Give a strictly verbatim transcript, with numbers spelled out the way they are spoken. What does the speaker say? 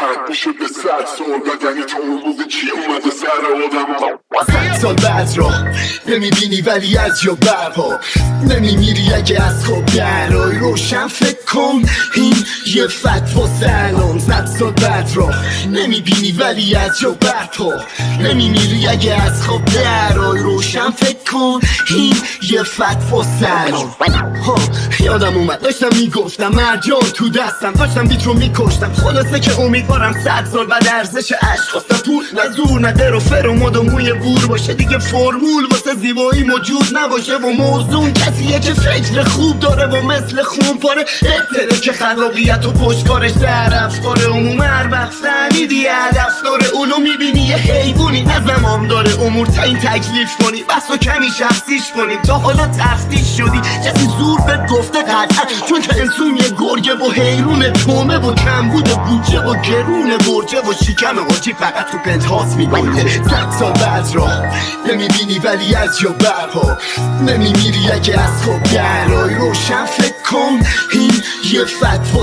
ختم میشه به صد سال بعد. یعنی تا اون موقع چی اومده سر آدم؟ صد سال بعد را نمیبینی ولی از یا برها نمیمیری اگه از خواب درای روشن فکر کن این یه فتوا سلام. صد سال بعد را نمیبینی ولی از یا برها نمیمیری اگه از خواب درای روشن فکر کن این یه فتوا سلام. ها یادم اومد داشتم میگفتم مرجان تو دستم داشتم بیت رو میکشتم. خلاصه که امیدوارم صد سال بعد ارزش عشق خواستم پول نه زور نه در و فرماد و موی بور باشه دیگه فرمول واسه زیبایی موجود نباشه و موضوع کسیه که فکر خوب داره و مثل خون پاره اتره که خلاقیت و پشتکارش در افکار عموم هر وقت فهمیدی هدف داره اونو میبینی یه حیوانی نه زمان داره امور تا این تکلیف کنی بس و کمی شخصیش کنیم. تا حالا تفتیش شدی کسی زور به گفته قطعا چون که انسون یه گرگه و حیرون تومه و کم بوده بودجه و گرون برجه و شکم آجی فقط تو پنتهاس میبینده. صد سال بعد را نمیبینی ولی از یا برها نمیمیری اگه از خواب درای روشن فکر کن این یه فتوا